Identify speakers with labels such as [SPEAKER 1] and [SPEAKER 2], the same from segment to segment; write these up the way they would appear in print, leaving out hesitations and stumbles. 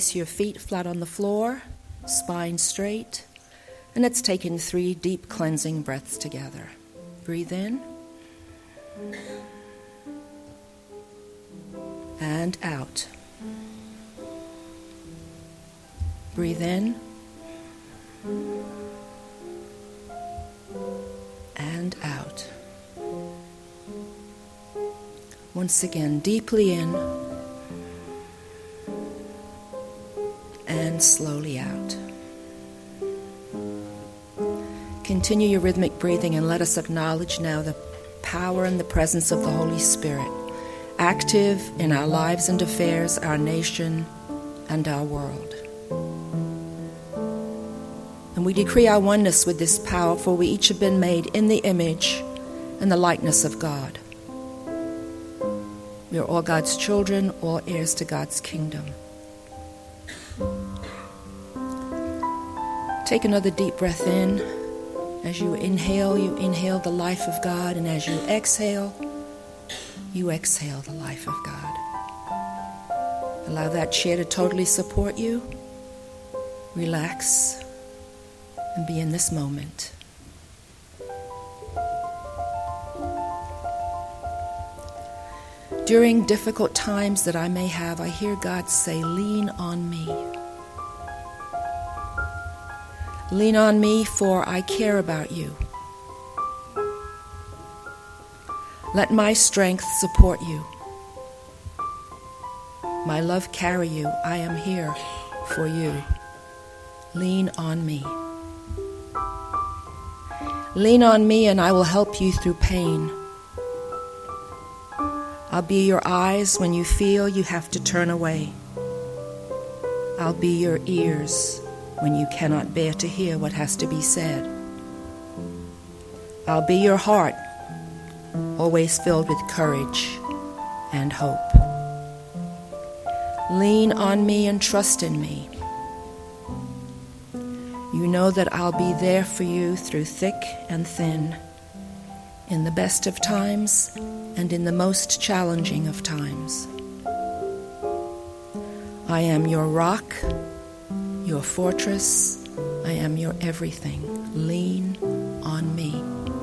[SPEAKER 1] Your feet flat on the floor, spine straight, and let's take in 3 deep cleansing breaths together. Breathe in and out. Breathe in and out. Once again, deeply in and slowly out. Continue your rhythmic breathing and let us acknowledge now the power and the presence of the Holy Spirit, active in our lives and affairs, our nation, and our world. And we decree our oneness with this power, for we each have been made in the image and the likeness of God. We are all God's children, all heirs to God's kingdom. Take another deep breath in. As you inhale the life of God, and as you exhale the life of God. Allow that chair to totally support you. Relax and be in this moment. During difficult times that I may have, I hear God say, lean on me. Lean on me, for I care about you. Let my strength support you. My love carry you. I am here for you. Lean on me. Lean on me and I will help you through pain. I'll be your eyes when you feel you have to turn away. I'll be your ears when you cannot bear to hear what has to be said. I'll be your heart, always filled with courage and hope. Lean on me and trust in me. You know that I'll be there for you through thick and thin, in the best of times and in the most challenging of times. I am your rock, your fortress. I am your everything. Lean on me.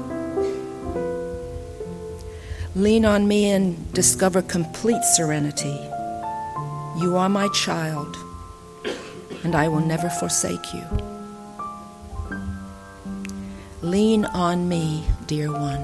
[SPEAKER 1] Lean on me and discover complete serenity. You are my child, and I will never forsake you. Lean on me, dear one.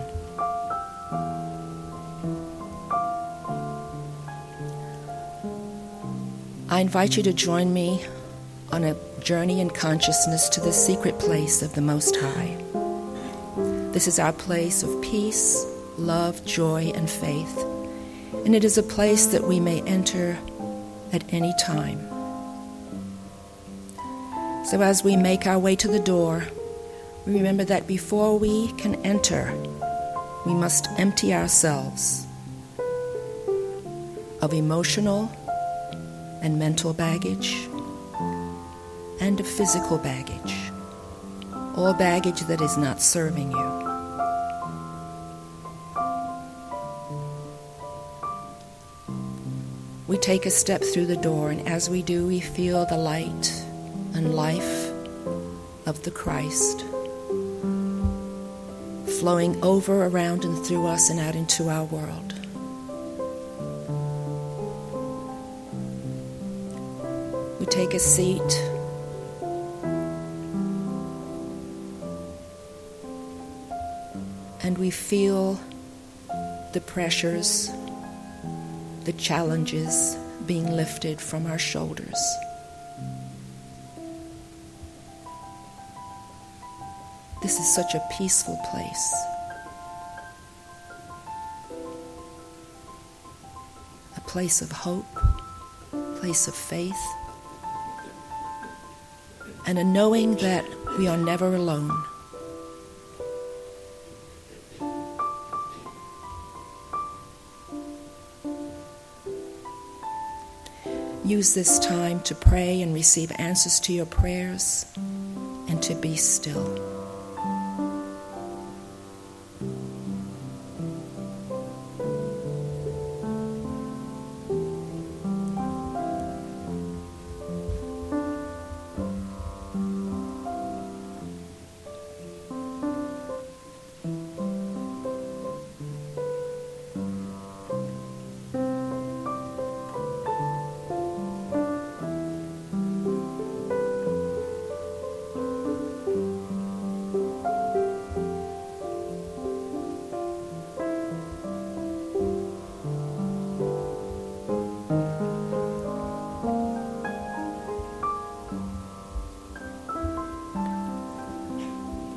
[SPEAKER 1] I invite you to join me on a journey in consciousness to the secret place of the Most High. This is our place of peace, love, joy, and faith, and it is a place that we may enter at any time. So as we make our way to the door, we remember that before we can enter, we must empty ourselves of emotional and mental baggage and of physical baggage, all baggage that is not serving you. We take a step through the door, and as we do, we feel the light and life of the Christ flowing over, around, and through us and out into our world. We take a seat and we feel the pressures, the challenges being lifted from our shoulders. This is such a peaceful place. A place of hope, a place of faith, and a knowing that we are never alone. Use this time to pray and receive answers to your prayers and to be still.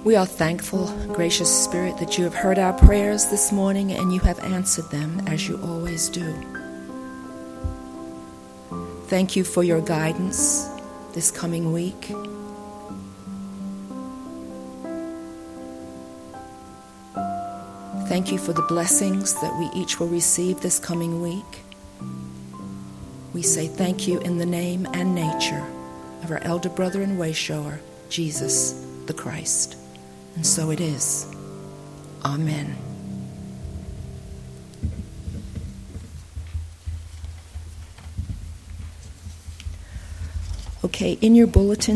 [SPEAKER 1] We are thankful, gracious Spirit, that you have heard our prayers this morning and you have answered them as you always do. Thank you for your guidance this coming week. Thank you for the blessings that we each will receive this coming week. We say thank you in the name and nature of our elder brother and wayshower, Jesus the Christ. And so it is. Amen. Okay, in your bulletin